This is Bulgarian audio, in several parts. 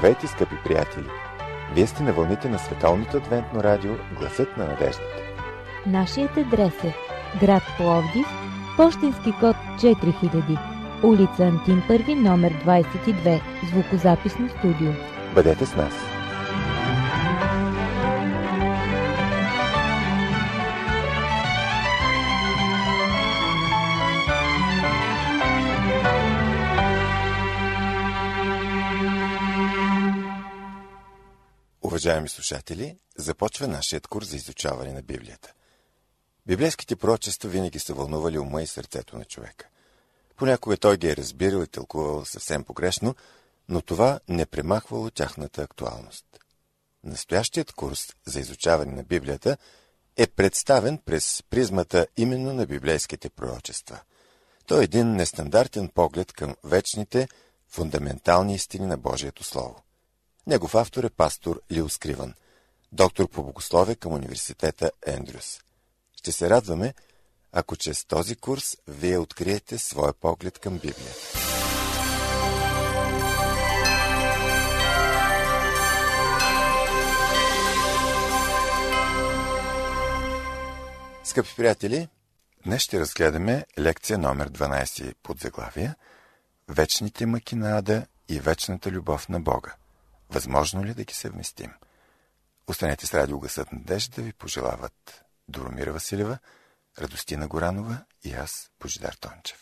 Здравейте, скъпи приятели! Вие сте на вълните на Световното адвентно радио Гласът на надеждата. Нашият адрес е град Пловдив, пощенски код 4000, улица Антим Първи, номер 22, звукозаписно студио. Бъдете с нас! Уважаеми слушатели, започва нашият курс за изучаване на Библията. Библейските пророчества винаги са вълнували ума и сърцето на човека. Понякога той ги е разбирал и тълкувал съвсем погрешно, но това не премахвало тяхната актуалност. Настоящият курс за изучаване на Библията е представен през призмата именно на библейските пророчества. Той е един нестандартен поглед към вечните, фундаментални истини на Божието Слово. Негов автор е пастор Лил Скривън, доктор по богословие към университета Ендрюс. Ще се радваме, ако чрез този курс вие откриете своя поглед към Библията. Скъпи приятели, днес ще разгледаме лекция номер 12 под заглавие «Вечните мъки на ада и вечната любов на Бога. Възможно ли да ги съвместим?» Останете с радио Гласът на надеждата, ви пожелават Доромира Василева, Радостина Горанова и аз, Божидар Тончев.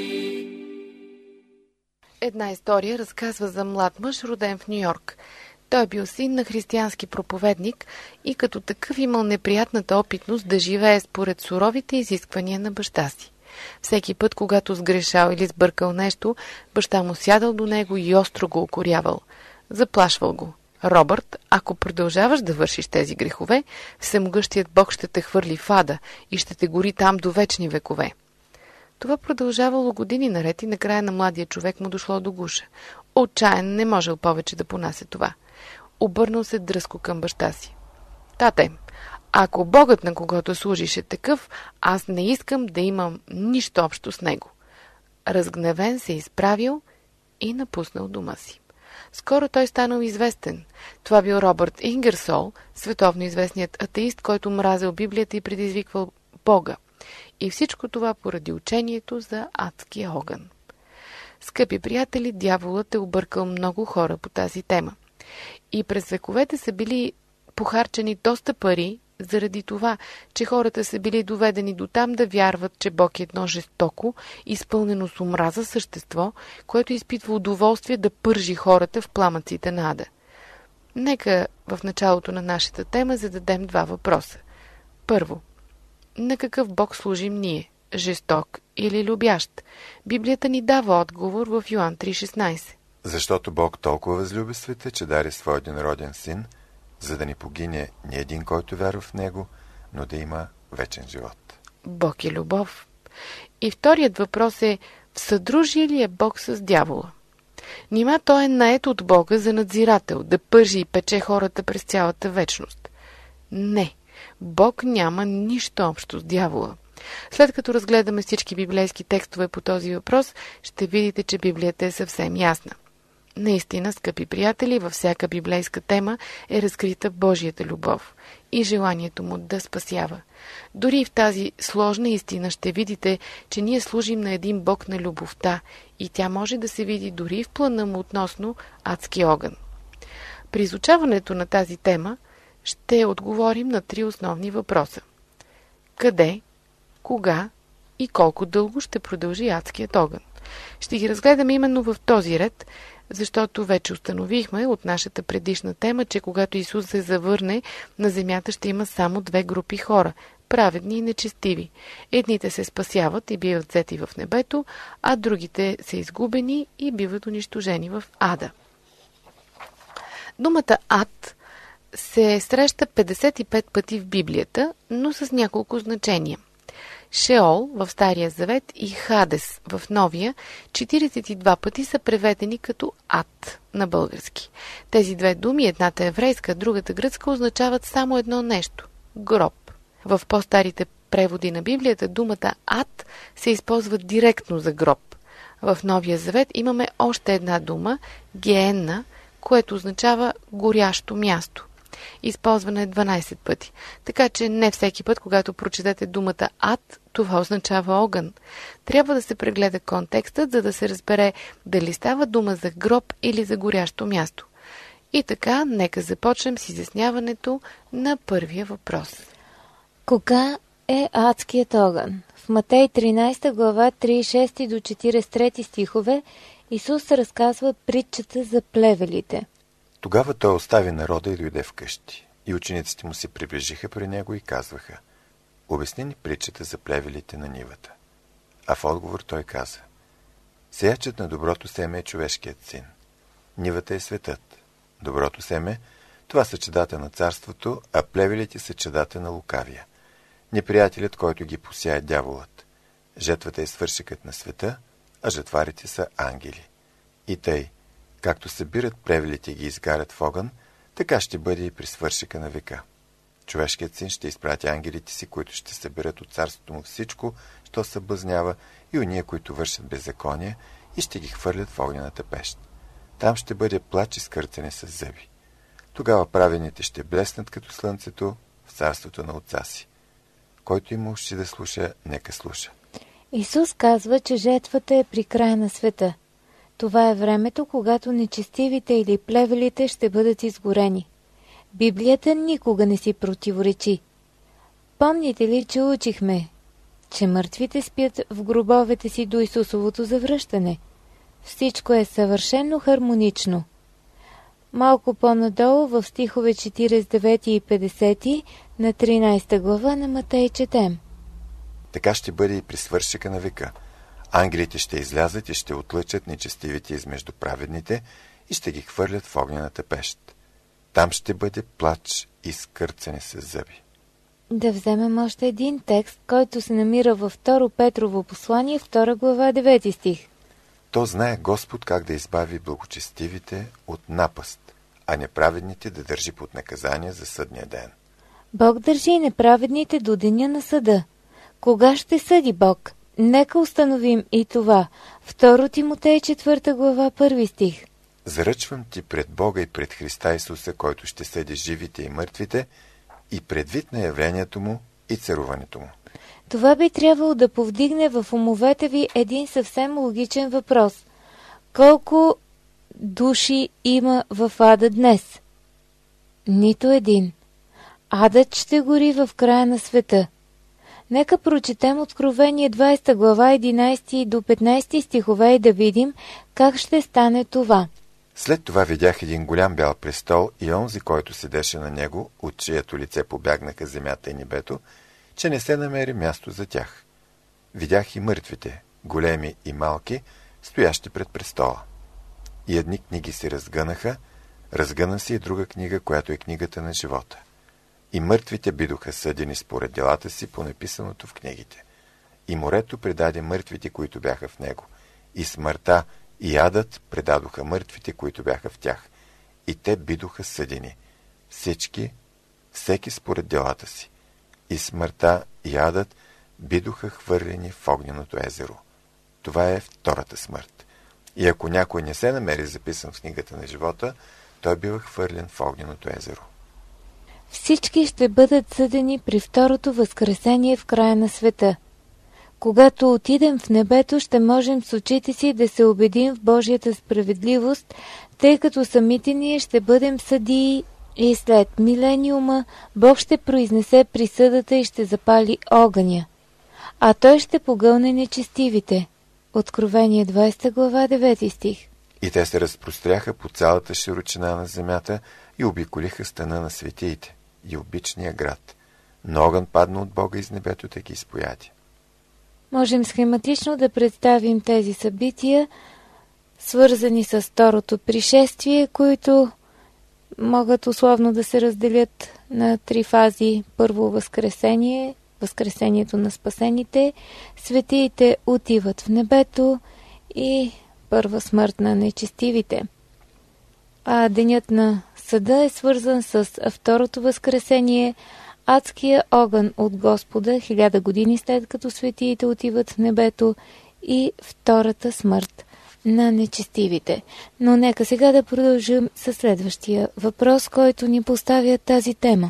Една история разказва за млад мъж, роден в Ню-Йорк. Той е бил син на християнски проповедник и като такъв имал неприятната опитност да живее според суровите изисквания на баща си. Всеки път, когато сгрешал или сбъркал нещо, баща му сядал до него и остро го укорявал. Заплашвал го. Робърт, ако продължаваш да вършиш тези грехове, всемогъщият Бог ще те хвърли в ада и ще те гори там до вечни векове. Това продължавало години наред и накрая на младия човек му дошло до гуша. Отчаян не можел повече да понася това. Обърнал се дръзко към баща си. Тате, ако Богът, на когото служиш, е такъв, аз не искам да имам нищо общо с него. Разгневен се изправил и напуснал дома си. Скоро той станал известен. Това бил Робърт Ингерсол, световно известният атеист, който мразил Библията и предизвиквал Бога. И всичко това поради учението за адския огън. Скъпи приятели, дяволът е объркал много хора по тази тема. И през вековете са били похарчени доста пари заради това, че хората са били доведени до там да вярват, че Бог е едно жестоко, изпълнено с омраза същество, което изпитва удоволствие да пържи хората в пламъците на ада. Нека в началото на нашата тема зададем два въпроса. Първо, на какъв Бог служим ние? Жесток или любящ? Библията ни дава отговор в Йоан 3,16. Защото Бог толкова възлюби света, че даде своя единороден син, за да ни погине не един, който вярва в него, но да има вечен живот. Бог е любов. И вторият въпрос е, в съдружие ли е Бог с дявола? Нима той е нает от Бога за надзирател, да пържи и пече хората през цялата вечност? Не, Бог няма нищо общо с дявола. След като разгледаме всички библейски текстове по този въпрос, ще видите, че Библията е съвсем ясна. Наистина, скъпи приятели, във всяка библейска тема е разкрита Божията любов и желанието му да спасява. Дори и в тази сложна истина ще видите, че ние служим на един Бог на любовта и тя може да се види дори в плана му относно адски огън. При изучаването на тази тема ще отговорим на три основни въпроса. Къде, кога и колко дълго ще продължи адският огън? Ще ги разгледаме именно в този ред, защото вече установихме от нашата предишна тема, че когато Исус се завърне, на земята ще има само две групи хора – праведни и нечестиви. Едните се спасяват и биват взети в небето, а другите са изгубени и биват унищожени в ада. Думата ад се среща 55 пъти в Библията, но с няколко значения. Шеол в Стария завет и Хадес в Новия 42 пъти са преведени като ад на български. Тези две думи, едната еврейска, другата гръцка, означават само едно нещо – гроб. В по-старите преводи на Библията думата ад се използва директно за гроб. В Новия завет имаме още една дума – геенна, което означава горящо място. Използвана е 12 пъти. Така че не всеки път, когато прочетете думата ад, това означава огън. Трябва да се прегледа контекстът, за да се разбере дали става дума за гроб или за горящо място. И така, нека започнем с изясняването на първия въпрос. Кога е адският огън? В Матей 13 глава 36 до 43 стихове Исус разказва притчата за плевелите. Тогава той остави народа и дойде вкъщи. И учениците му се приближиха при него и казваха: обясни ни притчата за плевелите на нивата. А в отговор той каза: сеячът на доброто семе е човешкият син. Нивата е светът. Доброто семе, това са чедата на царството, а плевелите са чедата на лукавия. Неприятелят, който ги посяе, дяволът. Жетвата е свършекът на света, а жетварите са ангели. И тъй, както събират плевелите и ги изгарят в огън, така ще бъде и при свършека на века. Човешкият син ще изпрати ангелите си, които ще съберат от царството му всичко, що съблазнява, и уния, които вършат беззаконие, и ще ги хвърлят в огнената пещ. Там ще бъде плач и скърцане с зъби. Тогава праведните ще блеснат като слънцето в царството на отца си. Който има уши да слуша, нека слуша. Исус казва, че жетвата е при края на света. Това е времето, когато нечестивите или плевелите ще бъдат изгорени. Библията никога не си противоречи. Помните ли, че учихме, че мъртвите спят в гробовете си до Исусовото завръщане? Всичко е съвършено хармонично. малко по-надолу в стихове 49 и 50 на 13 глава на Матей четем. Така ще бъде и при свършека на века. Ангелите ще излязат и ще отлъчат нечестивите измежду праведните и ще ги хвърлят в огнената пещ. Там ще бъде плач и скърцане с зъби. Да вземем още един текст, който се намира във 2 Петрово послание, 2 глава, 9 стих. То знае Господ как да избави благочестивите от напаст, а неправедните да държи под наказание за съдния ден. Бог държи неправедните до деня на съда. Кога ще съди Бог? Нека установим и това. 2 Тимотей 4 глава, 1 стих. Заръчвам ти пред Бога и пред Христа Исуса, който ще съди живите и мъртвите, и предвид на явлението му и царуването му. Това би трябвало да повдигне в умовете ви един съвсем логичен въпрос. Колко души има в ада днес? Нито един. Адът ще гори в края на света. Нека прочетем Откровение 20 глава 11 до 15 стихове и да видим как ще стане това. След това видях един голям бял престол и онзи, който седеше на него, от чието лице побягнаха земята и небето, че не се намери място за тях. Видях и мъртвите, големи и малки, стоящи пред престола. И едни книги се разгъна се и друга книга, която е книгата на живота. И мъртвите бидоха съдени според делата си по написаното в книгите. И морето предаде мъртвите, които бяха в него. И смъртта и адът предадоха мъртвите, които бяха в тях. И те бидоха съдени. Всеки според делата си. И смъртта и адът бидоха хвърлени в огненото езеро. Това е втората смърт. И ако някой не се намери записан в книгата на живота, той бива хвърлен в огненото езеро. Всички ще бъдат съдени при второто възкресение в края на света. Когато отидем в небето, ще можем с очите си да се убедим в Божията справедливост, тъй като самите ние ще бъдем съдии и след милениума Бог ще произнесе присъдата и ще запали огъня, а Той ще погълне нечестивите. Откровение 20 глава 9 стих. И те се разпростряха по цялата широчина на земята и обиколиха стана на светиите и обичния град. Но огън падна от Бога из небето да ги изпояди. Можем схематично да представим тези събития, свързани с второто пришествие, които могат условно да се разделят на 3 фази. Първо възкресение, възкресението на спасените, светиите отиват в небето и първа смърт на нечестивите. А денят на съда е свързан с второто възкресение, адския огън от Господа 1000 години след като светиите отиват в небето и втората смърт на нечестивите. Но нека сега да продължим със следващия въпрос, който ни поставя тази тема.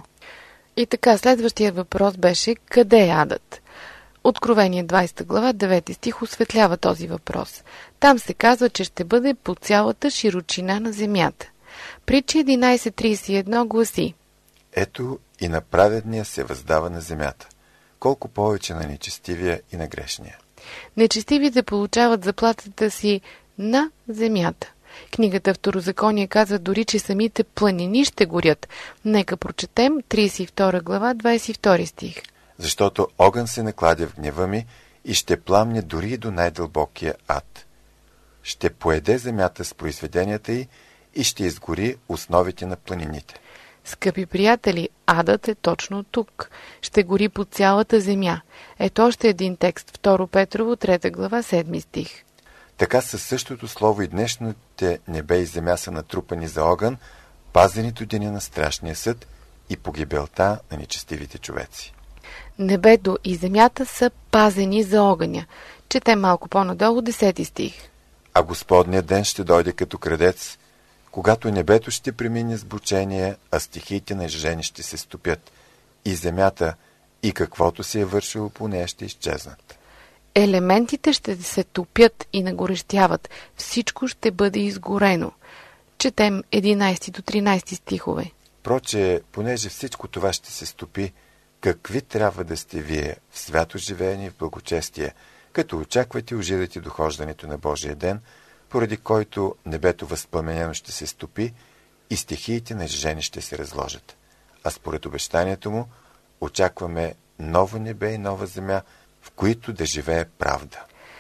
И така, следващия въпрос беше: къде е адът? Откровение 20 глава 9 стих осветлява този въпрос. Там се казва, че ще бъде по цялата широчина на земята. Притча 11.31 гласи: Ето и на праведния се въздава на земята, колко повече на нечестивия и на грешния. Нечестивите получават заплатата си на земята. Книгата Второзаконие казва дори, че самите планини ще горят. Нека прочетем 32 глава 22 стих. Защото огън се накладя в гнева ми и ще пламне дори и до най-дълбокия ад. Ще поеде земята с произведенията й и ще изгори основите на планините. Скъпи приятели, адът е точно тук. Ще гори по цялата земя. Ето още един текст, 2 Петрово, 3 глава, 7 стих. Така със същото слово и днешните небе и земя са натрупани за огън, пазени до деня на страшния съд и погибелта на нечестивите човеци. Небето и земята са пазени за огъня. Четем малко по-надолу 10 стих. А Господният ден ще дойде като крадец, когато небето ще премине с бучение, а стихиите на жени ще се стопят, и земята, и каквото се е вършило по нея ще изчезнат. Елементите ще се топят и нагорещяват. Всичко ще бъде изгорено. Четем 11 до 13 стихове. Проче, понеже всичко това ще се стопи, какви трябва да сте вие в свято живеене и в благочестие, като очаквате ожидате дохождането на Божия ден, поради който небето възпламенено ще се стопи и стихиите на жени ще се разложат. А според обещанието му очакваме ново небе и нова земя, в които да живее правда.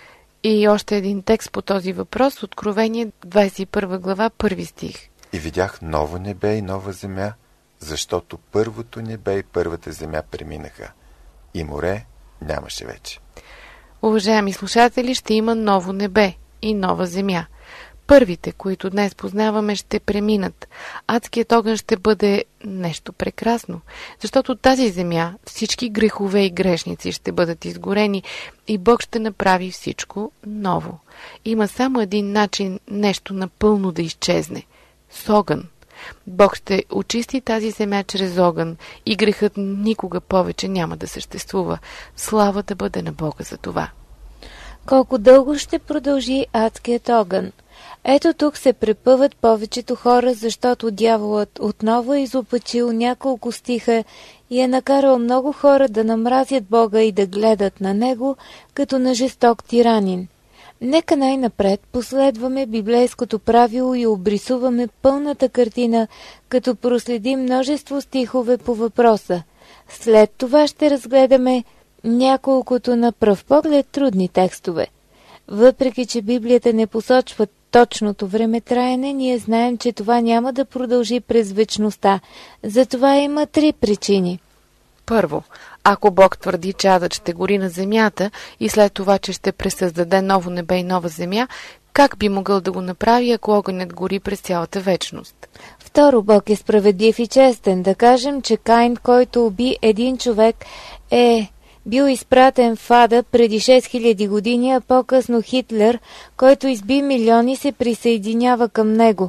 И още един текст по този въпрос, Откровение 21 глава, 1 стих. И видях ново небе и нова земя, защото първото небе и първата земя преминаха. И море нямаше вече. Уважаеми слушатели, ще има ново небе и нова земя. Първите, които днес познаваме, ще преминат. Адският огън ще бъде нещо прекрасно, защото тази земя, всички грехове и грешници ще бъдат изгорени и Бог ще направи всичко ново. Има само един начин нещо напълно да изчезне – с огън. Бог ще очисти тази земя чрез огън и грехът никога повече няма да съществува. Слава да бъде на Бога за това. Колко дълго ще продължи адският огън? Ето тук се препъват повечето хора, защото дяволът отново е изопачил няколко стиха и е накарал много хора да намразят Бога и да гледат на Него като на жесток тиранин. Нека най-напред последваме библейското правило и обрисуваме пълната картина, като проследим множество стихове по въпроса. След това ще разгледаме няколкото на пръв поглед трудни текстове. Въпреки че Библията не посочва точното времетраене, ние знаем, че това няма да продължи през вечността. Затова има 3 причини. Първо, ако Бог твърди, че адът ще гори на земята и след това, че ще пресъздаде ново небе и нова земя, как би могъл да го направи, ако огънят гори през цялата вечност? Второ, Бог е справедлив и честен. Да кажем, че Каин, който уби един човек, е бил изпратен в ада преди 6000 години, а по-късно Хитлер, който изби милиони, се присъединява към него.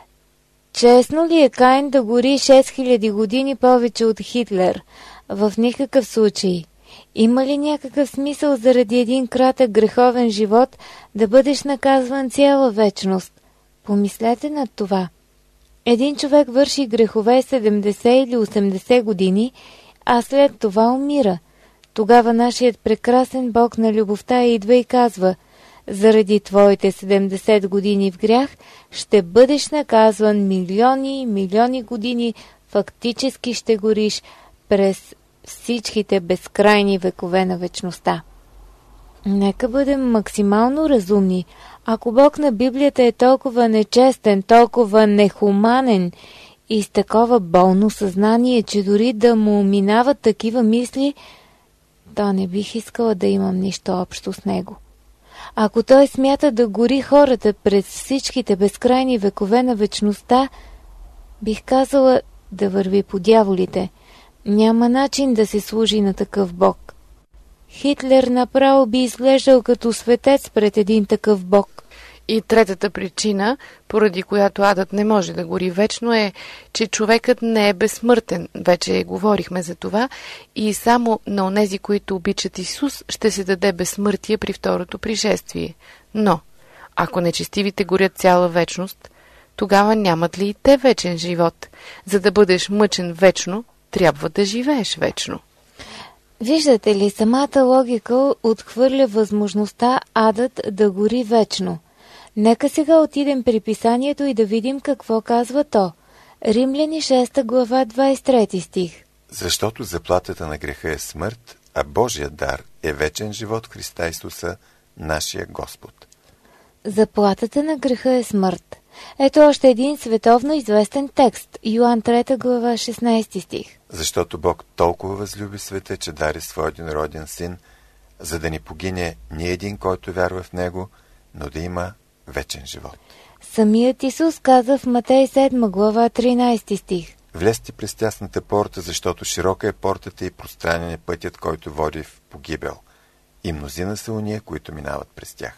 Честно ли е Каин да гори 6000 години повече от Хитлер? В никакъв случай. Има ли някакъв смисъл заради един кратък греховен живот да бъдеш наказван цяла вечност? Помислете над това. Един човек върши грехове 70 или 80 години, а след това умира. Тогава нашият прекрасен Бог на любовта идва и казва: заради твоите 70 години в грях ще бъдеш наказван милиони и милиони години, фактически ще гориш през всичките безкрайни векове на вечността. Нека бъдем максимално разумни. Ако Бог на Библията е толкова нечестен, толкова нехуманен и с такова болно съзнание, че дори да му минават такива мисли, то не бих искала да имам нищо общо с него. Ако той смята да гори хората през всичките безкрайни векове на вечността, бих казала да върви по дяволите. Няма начин да се служи на такъв Бог. Хитлер направо би изглеждал като светец пред един такъв Бог. И третата причина, поради която адът не може да гори вечно, е, че човекът не е безсмъртен. Вече говорихме за това. И само на онези, които обичат Исус, ще се даде безсмъртие при второто пришествие. Но, ако нечестивите горят цяла вечност, тогава нямат ли и те вечен живот? За да бъдеш мъчен вечно, трябва да живееш вечно. Виждате ли, самата логика отхвърля възможността адът да гори вечно. Нека сега отидем при писанието и да видим какво казва то. Римляни 6 глава 23 стих. Защото заплатата на греха е смърт, а Божия дар е вечен живот в Христа Исуса, нашия Господ. Заплатата на греха е смърт. Ето още един световно известен текст. Йоан 3 глава 16 стих. Защото Бог толкова възлюби света, че дари своя единороден син, за да ни погине не един, който вярва в него, но да има вечен живот. Самият Исус каза в Матей 7 глава 13 стих. Влезте през тясната порта, защото широка е портата и пространен е пътят, който води в погибел. И мнозина са уния, които минават през тях.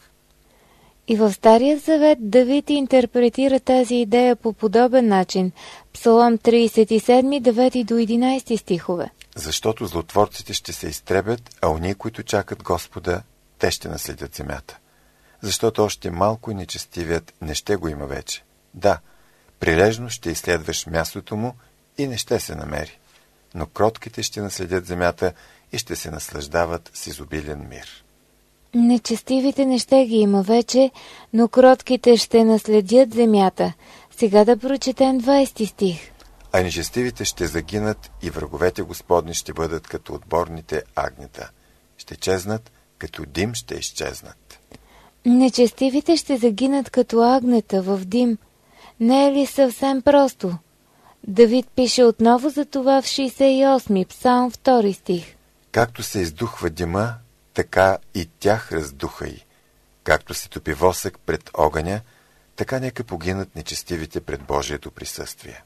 И в Стария завет Давид интерпретира тази идея по подобен начин. Псалом 37, 9 до 11 стихове. Защото злотворците ще се изтребят, а уния, които чакат Господа, те ще наследят земята. Защото още малко и нечестивият не ще го има вече. Да, прилежно ще изследваш мястото му и не ще се намери. Но кротките ще наследят земята и ще се наслаждават с изобилен мир. Нечестивите не ще ги има вече, но кротките ще наследят земята. Сега да прочетем 20 стих. А нечестивите ще загинат и враговете Господни ще бъдат като отборните агнета. Ще чезнат, като дим ще изчезнат. Нечестивите ще загинат като агнета в дим. Не е ли съвсем просто? Давид пише отново за това в 68 псалм 2 стих. Както се издухва дима, така и тях раздухай. Както се топи восък пред огъня, така нека погинат нечестивите пред Божието присъствие.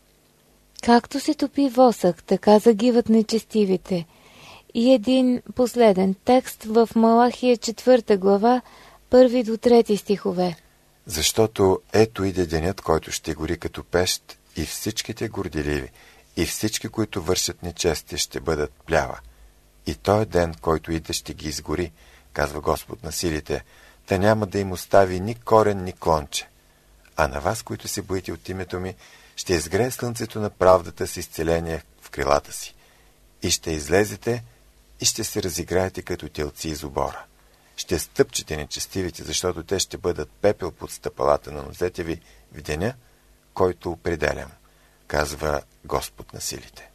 Както се топи восък, така загиват нечестивите. И един последен текст в Малахия 4 глава, 1 до 3 стихове. Защото ето иде денят, който ще гори като пещ, и всичките горделиви, и всички, които вършат нечестие, ще бъдат плява. И той ден, който иде, ще ги изгори, казва Господ на силите, та няма да им остави ни корен, ни клонче. А на вас, които се боите от името ми, ще изгрее слънцето на правдата с изцеление в крилата си. И ще излезете и ще се разиграете като телци из обора. Ще стъпчете нечестивите, защото те ще бъдат пепел под стъпалата на нозете ви в деня, който определям, казва Господ на силите.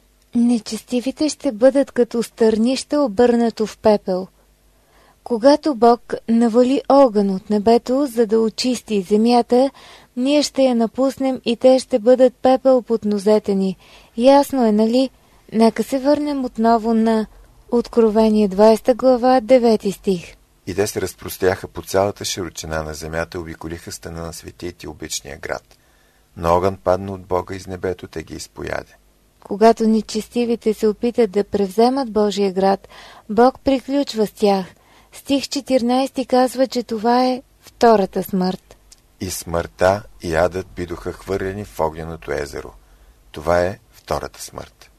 Нечестивите ще бъдат като стърнище, обърнато в пепел. Когато Бог навали огън от небето, за да очисти земята, ние ще я напуснем и те ще бъдат пепел под нозете ни. Ясно е, нали? Нека се върнем отново на Откровение 20 глава, 9 стих. И те се разпростряха по цялата широчина на земята, обиколиха стана на светите и обичния град. Но огън падна от Бога из небето, те ги изпояде. Когато нечестивите се опитат да превземат Божия град, Бог приключва с тях. Стих 14 казва, че това е втората смърт. И смъртта и адът бидоха хвърлени в огненото езеро. Това е втората смърт.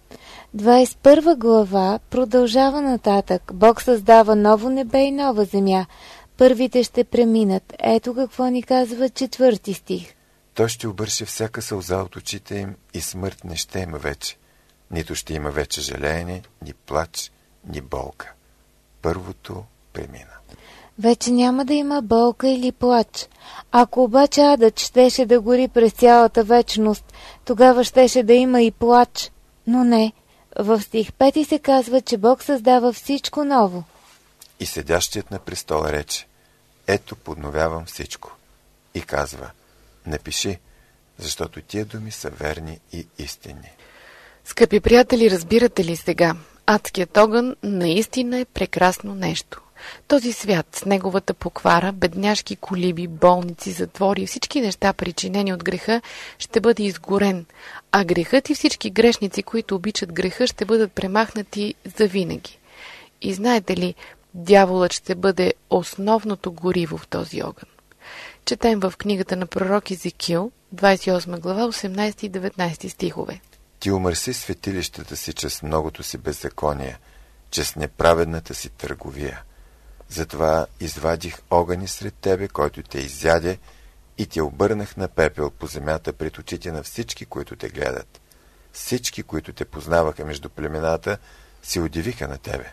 21 глава продължава нататък. Бог създава ново небе и нова земя. Първите ще преминат. Ето какво ни казва 4 стих. Той ще обърше всяка сълза от очите им и смърт не ще има вече. Нито ще има вече жалеене, ни плач, ни болка. Първото премина. Вече няма да има болка или плач. Ако обаче адът щеше да гори през цялата вечност, тогава щеше да има и плач. Но не. В стих 5 се казва, че Бог създава всичко ново. И седящият на престола рече: ето подновявам всичко. И казва: напиши, защото тия думи са верни и истинни. Скъпи приятели, разбирате ли сега? Адският огън наистина е прекрасно нещо. Този свят с неговата поквара, бедняшки колиби, болници, затвори и всички неща, причинени от греха, ще бъде изгорен, а грехът и всички грешници, които обичат греха, ще бъдат премахнати завинаги. И знаете ли, дяволът ще бъде основното гориво в този огън. Четем в книгата на пророк Езекил, 28 глава, 18 и 19 стихове. Ти умърси светилищата си чрез многото си беззаконие, чрез неправедната си търговия. Затова извадих огъни сред тебе, който те изяде, и те обърнах на пепел по земята пред очите на всички, които те гледат. Всички, които те познаваха между племената, се удивиха на тебе.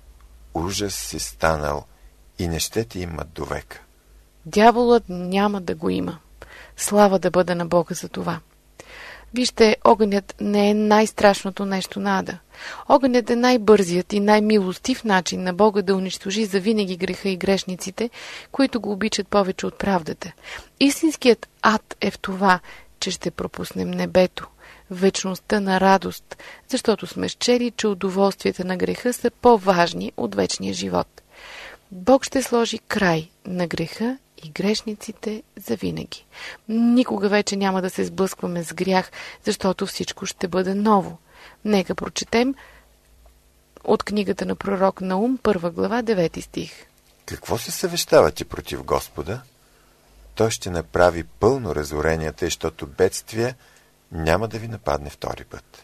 Ужас си станал и не ще ти имат довека. Дяволът няма да го има. Слава да бъде на Бога за това. Вижте, огънят не е най-страшното нещо на ада. Огънят е най-бързият и най-милостив начин на Бога да унищожи завинаги греха и грешниците, които го обичат повече от правдата. Истинският ад е в това, че ще пропуснем небето, вечността на радост, защото сме счели, че удоволствията на греха са по-важни от вечния живот. Бог ще сложи край на греха и грешниците завинаги. Никога вече няма да се сблъскваме с грях, защото всичко ще бъде ново. Нека прочетем от книгата на пророк Наум, 1 глава, 9 стих. Какво се съвещавате против Господа? Той ще направи пълно разорение, тъй, защото бедствие няма да ви нападне втори път.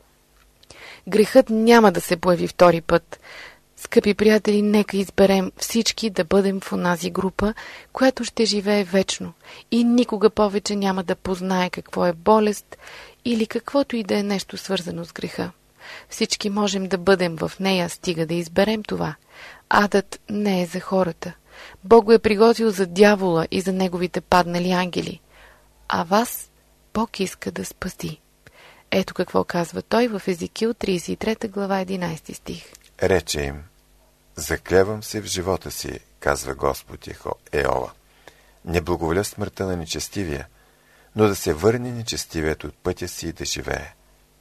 Грехът няма да се появи втори път. Скъпи приятели, нека изберем всички да бъдем в онази група, която ще живее вечно и никога повече няма да познае какво е болест или каквото и да е нещо свързано с греха. Всички можем да бъдем в нея, стига да изберем това. Адът не е за хората. Бог го е приготвил за дявола и за неговите паднали ангели. а вас Бог иска да спаси. Ето какво казва той в Езекил 33 глава 11 стих. Рече им: заклевам се в живота си, казва Господ Еова. Не благоволя смъртта на нечестивия, но да се върне нечестивият от пътя си и да живее.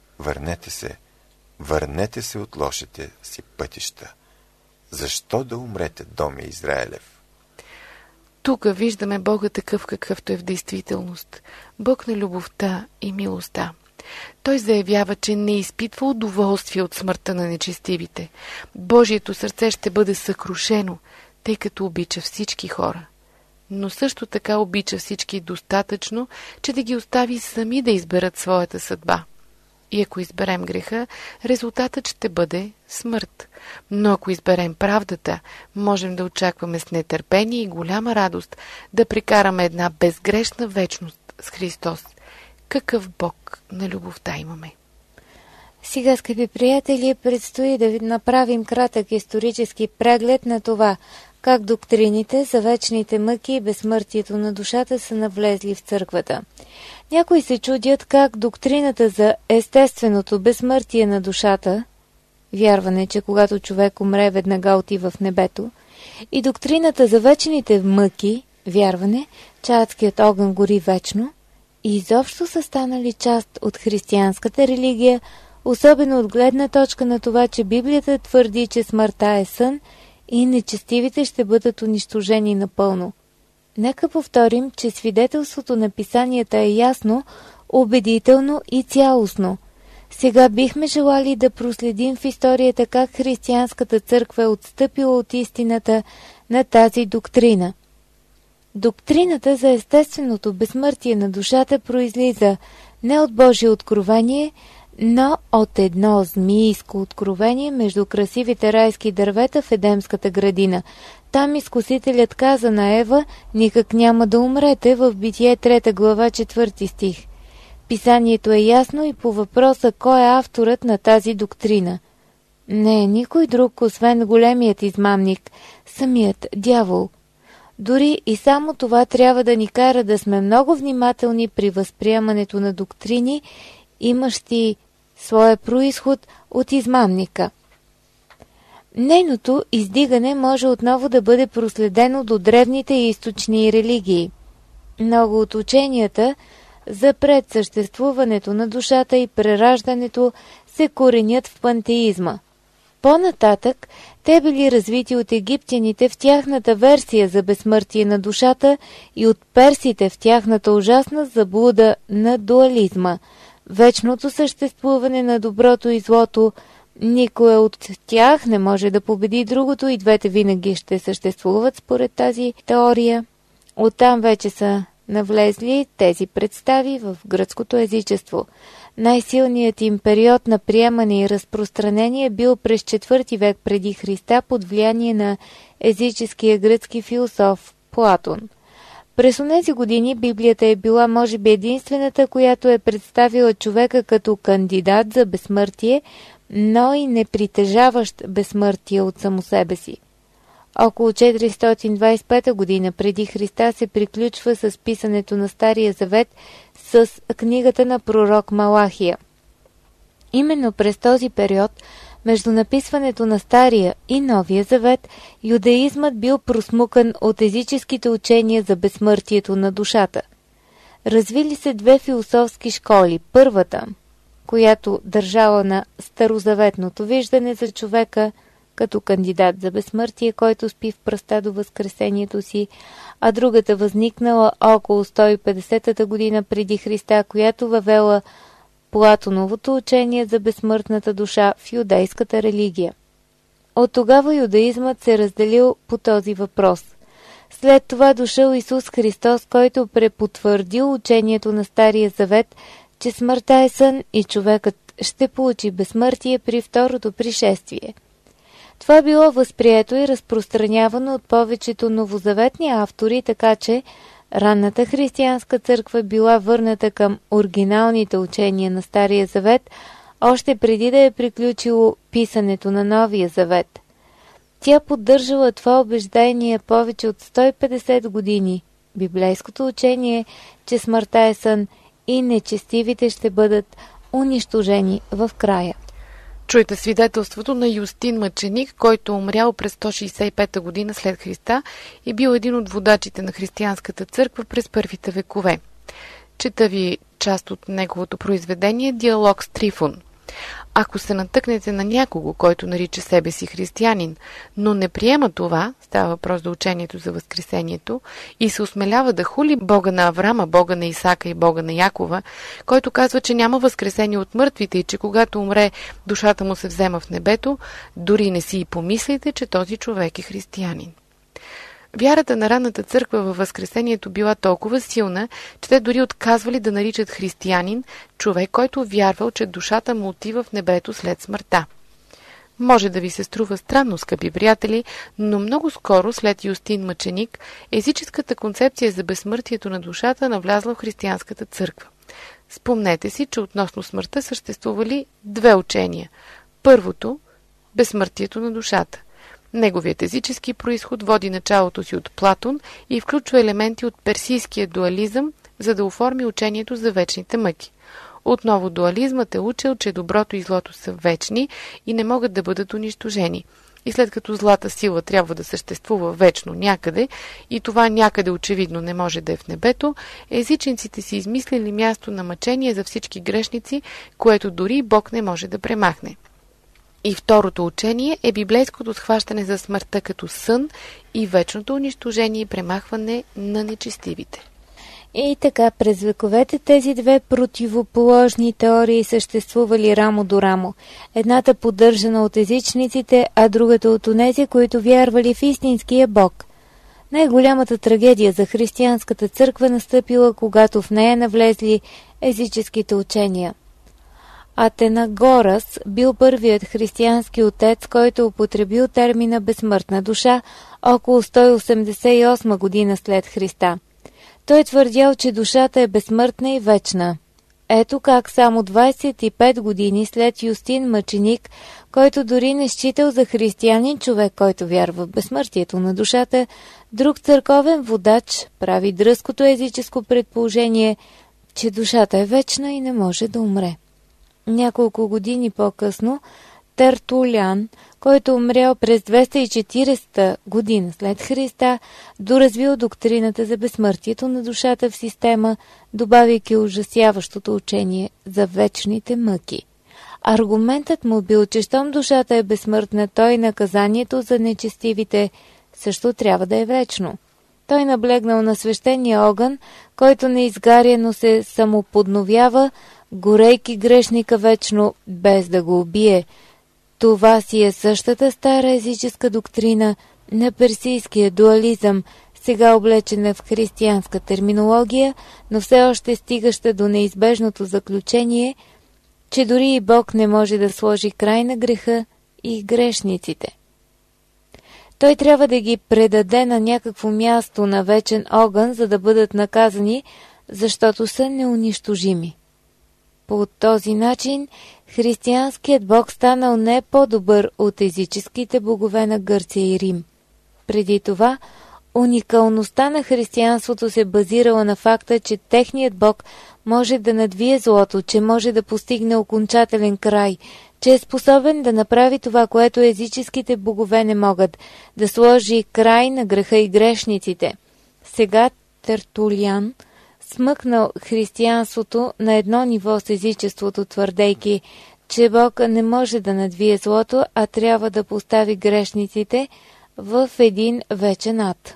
Върнете се от лошите си пътища. Защо да умрете, доме Израилев? Тук виждаме Бога такъв, какъвто е в действителност. Бог на любовта и милостта. Той заявява, че не изпитва удоволствие от смъртта на нечестивите. Божието сърце ще бъде съкрушено, тъй като обича всички хора. Но също така обича всички достатъчно, че да ги остави сами да изберат своята съдба. И ако изберем греха, резултатът ще бъде смърт. Но ако изберем правдата, можем да очакваме с нетърпение и голяма радост да прекараме една безгрешна вечност с Христос. Какъв Бог на любовта имаме! Сега, скъпи приятели, предстои да направим кратък исторически преглед на това, как доктрините за вечните мъки и безсмъртието на душата са навлезли в църквата. Някои се чудят как доктрината за естественото безсмъртие на душата, вярване, че когато човек умре, веднага отива в небето, и доктрината за вечните мъки, вярване, че адският огън гори вечно, и изобщо са станали част от християнската религия, особено от гледна точка на това, че Библията твърди, че смъртта е сън и нечестивите ще бъдат унищожени напълно. Нека повторим, че свидетелството на писанията е ясно, убедително и цялостно. Сега бихме желали да проследим в историята как християнската църква е отстъпила от истината на тази доктрина. Доктрината за естественото безсмъртие на душата произлиза не от Божие откровение, но от едно змийско откровение между красивите райски дървета в Едемската градина. Там изкусителят каза на Ева: никак няма да умрете, в Битие 3 глава 4 стих. Писанието е ясно и по въпроса кой е авторът на тази доктрина. Не е никой друг, освен големият измамник, самият дявол. Дори и само това трябва да ни кара да сме много внимателни при възприемането на доктрини, имащи своя произход от измамника. Нейното издигане може отново да бъде проследено до древните източни религии. Много от ученията за предсъществуването на душата и прераждането се коренят в пантеизма. По-нататък те били развити от египтяните в тяхната версия за безсмъртие на душата и от персите в тяхната ужасна заблуда на дуализма, вечното съществуване на доброто и злото. Никой от тях не може да победи другото и двете винаги ще съществуват според тази теория. Оттам вече са навлезли тези представи в гръцкото езичество. Най-силният им период на приемане и разпространение бил през 4 век преди Христа под влияние на езическия гръцки философ Платон. През онези години Библията е била може би единствената, която е представила човека като кандидат за безсмъртие, но и не притежаващ безсмъртие от само себе си. Около 425 година преди Христа се приключва с писането на Стария завет с книгата на пророк Малахия. Именно през този период, между написването на Стария и Новия завет, юдаизмът бил просмукан от езическите учения за безсмъртието на душата. Развили се две философски школи. Първата, която държала на старозаветното виждане за човека като кандидат за безсмъртие, който спи в пръста до възкресението си, а другата възникнала около 150-та година преди Христа, която въвела Платоновото учение за безсмъртната душа в юдейската религия. От тогава юдаизмът се разделил по този въпрос. След това дошъл Исус Христос, който препотвърдил учението на Стария завет, че смъртта е сън и човекът ще получи безсмъртие при второто пришествие. Това било възприето и разпространявано от повечето новозаветни автори, така че ранната християнска църква била върната към оригиналните учения на Стария завет, още преди да е приключило писането на Новия завет. Тя поддържала това убеждение повече от 150 години. Библейското учение, че смъртта е сън и нечестивите ще бъдат унищожени в края. Чуйте свидетелството на Юстин Мъченик, който умрял през 165 година след Христа и бил един от водачите на християнската църква през първите векове. Чета ви част от неговото произведение «Диалог с Трифон». Ако се натъкнете на някого, който нарича себе си християнин, но не приема това, става въпрос за учението за Възкресението, и се осмелява да хули Бога на Аврама, Бога на Исака и Бога на Якова, който казва, че няма възкресение от мъртвите и че когато умре, душата му се взема в небето, дори не си и помислите, че този човек е християнин. Вярата на ранната църква във Възкресението била толкова силна, че те дори отказвали да наричат християнин човек, който вярвал, че душата му отива в небето след смъртта. Може да ви се струва странно, скъпи приятели, но много скоро след Юстин Мъченик, езическата концепция за безсмъртието на душата навлязла в християнската църква. Спомнете си, че относно смъртта съществували две учения. Първото – безсмъртието на душата. Неговият езически произход води началото си от Платон и включва елементи от персийския дуализъм, за да оформи учението за вечните мъки. Отново дуализмът е учил, че доброто и злото са вечни и не могат да бъдат унищожени. И след като злата сила трябва да съществува вечно някъде, и това някъде очевидно не може да е в небето, езичниците си измислили място на мъчение за всички грешници, което дори Бог не може да премахне. И второто учение е библейското схващане за смъртта като сън и вечното унищожение и премахване на нечестивите. И така през вековете тези две противоположни теории съществували рамо до рамо. Едната поддържана от езичниците, а другата от онези, които вярвали в истинския Бог. Най-голямата трагедия за християнската църква настъпила, когато в нея навлезли езическите учения. Атенагорас бил първият християнски отец, който употребил термина безсмъртна душа около 188 година след Христа. Той твърдял, че душата е безсмъртна и вечна. Ето как само 25 години след Юстин Мъченик, който дори не считал за християнин човек, който вярва в безсмъртието на душата, друг църковен водач прави дръзкото езическо предположение, че душата е вечна и не може да умре. Няколко години по-късно Тертулян, който умрял през 240 година след Христа, доразвил доктрината за безсмъртието на душата в система, добавяйки ужасяващото учение за вечните мъки. Аргументът му бил, че щом душата е безсмъртна, той наказанието за нечестивите също трябва да е вечно. Той наблегнал на свещения огън, който не изгаря, но се самоподновява, горейки грешника вечно, без да го убие. Това си е същата стара езическа доктрина на персийския дуализъм, сега облечена в християнска терминология, но все още стигаща до неизбежното заключение, че дори и Бог не може да сложи край на греха и грешниците. Той трябва да ги предаде на някакво място на вечен огън, за да бъдат наказани, защото са неунищожими. По този начин християнският Бог станал не по-добър от езическите богове на Гърция и Рим. Преди това, уникалността на християнството се базирала на факта, че техният Бог може да надвие злото, че може да постигне окончателен край, че е способен да направи това, което езическите богове не могат, да сложи край на греха и грешниците. Сега Тертулян смъкнал християнството на едно ниво с езичеството, твърдейки, че Бог не може да надвие злото, а трябва да постави грешниците в един вечен ад.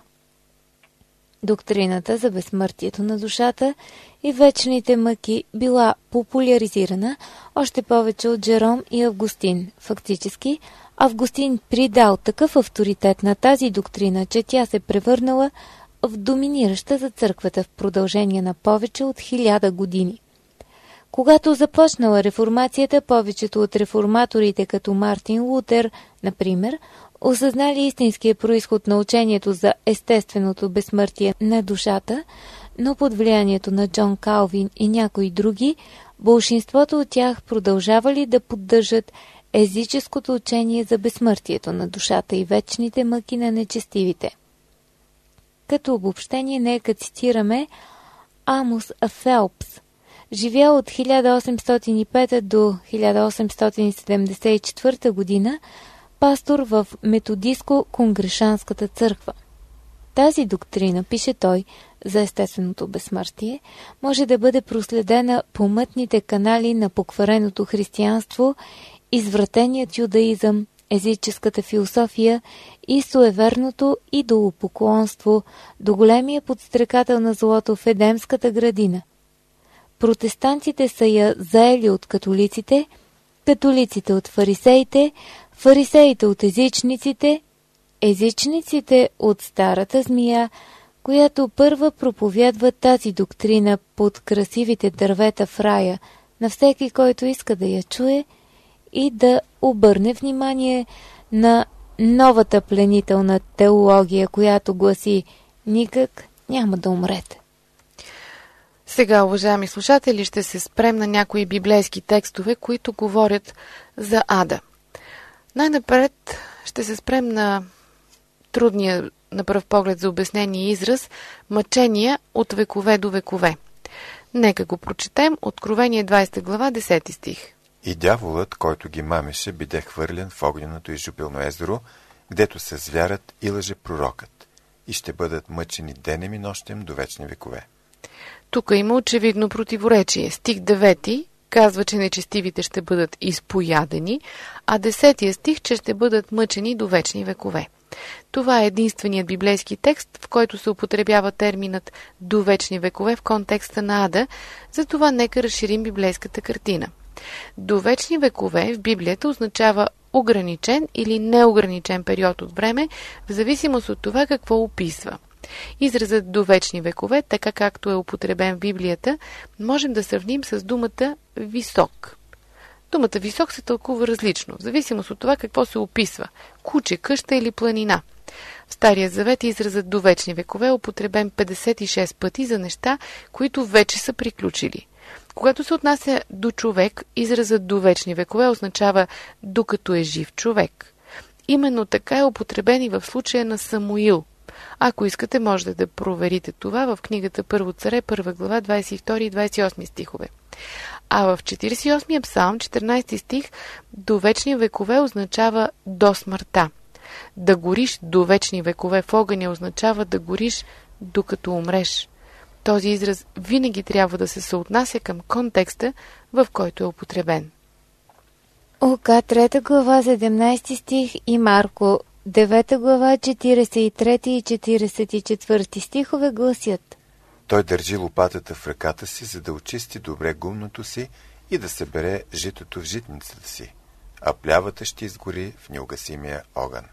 Доктрината за безсмъртието на душата и вечните мъки била популяризирана още повече от Джером и Августин. Фактически, Августин придал такъв авторитет на тази доктрина, че тя се превърнала в доминираща за църквата в продължение на повече от 1000 години. Когато започнала реформацията, повечето от реформаторите, като Мартин Лутер, например, осъзнали истинския произход на учението за естественото безсмъртие на душата, но под влиянието на Джон Калвин и някои други, болшинството от тях продължавали да поддържат езическото учение за безсмъртието на душата и вечните мъки на нечестивите. Като обобщение нека цитираме Амос А. Фелпс, живял от 1805 до 1874 година, пастор в Методистко-конгрешанската църква. Тази доктрина, пише той, за естественото безсмъртие, може да бъде проследена по мътните канали на поквареното християнство, извратеният юдаизъм, езическата философия и суеверното идолопоклонство до големия подстрекател на злото в Едемската градина. Протестантите са я заели от католиците, католиците от фарисеите, фарисеите от езичниците, езичниците от старата змия, която първа проповядва тази доктрина под красивите дървета в рая на всеки, който иска да я чуе и да обърне внимание на новата пленителна теология, която гласи «Никак няма да умрете». Сега, уважаеми слушатели, ще се спрем на някои библейски текстове, които говорят за ада. Най-напред ще се спрем на трудния на пръв поглед за обяснение израз «мъчения от векове до векове». Нека го прочетем. Откровение 20 глава, 10 стих. И дяволът, който ги мамеше, биде хвърлен в огненото и жупилно езеро, гдето се звярат и лъже пророкът, и ще бъдат мъчени денем и нощем до вечни векове. Тук има очевидно противоречие. Стих 9 казва, че нечестивите ще бъдат изпоядени, а 10 стих, че ще бъдат мъчени до вечни векове. Това е единственият библейски текст, в който се употребява терминът «до вечни векове» в контекста на ада, затова нека разширим библейската картина. До вечни векове в Библията означава ограничен или неограничен период от време, в зависимост от това какво описва. Изразът «до вечни векове», така както е употребен в Библията, можем да сравним с думата «висок». Думата «висок» се тълкува различно, в зависимост от това какво се описва – куче, къща или планина. В Стария завет изразът «до вечни векове» е употребен 56 пъти за неща, които вече са приключили. Когато се отнася до човек, изразът «до вечни векове» означава «докато е жив човек». Именно така е употребен и в случая на Самуил. Ако искате, можете да проверите това в книгата Първо царе, 1 глава, 22 и 28 стихове. А в 48-я псалм, 14 стих, до вечни векове означава до смъртта. Да гориш до вечни векове в огъня означава да гориш докато умреш. Този израз винаги трябва да се съотнася към контекста, в който е употребен. Лука 3 глава 17 стих и Марко 9 глава 43 и 44 стихове гласят: Той държи лопатата в ръката си, за да очисти добре гумното си и да събере житото в житницата си, а плявата ще изгори в неугасимия огън.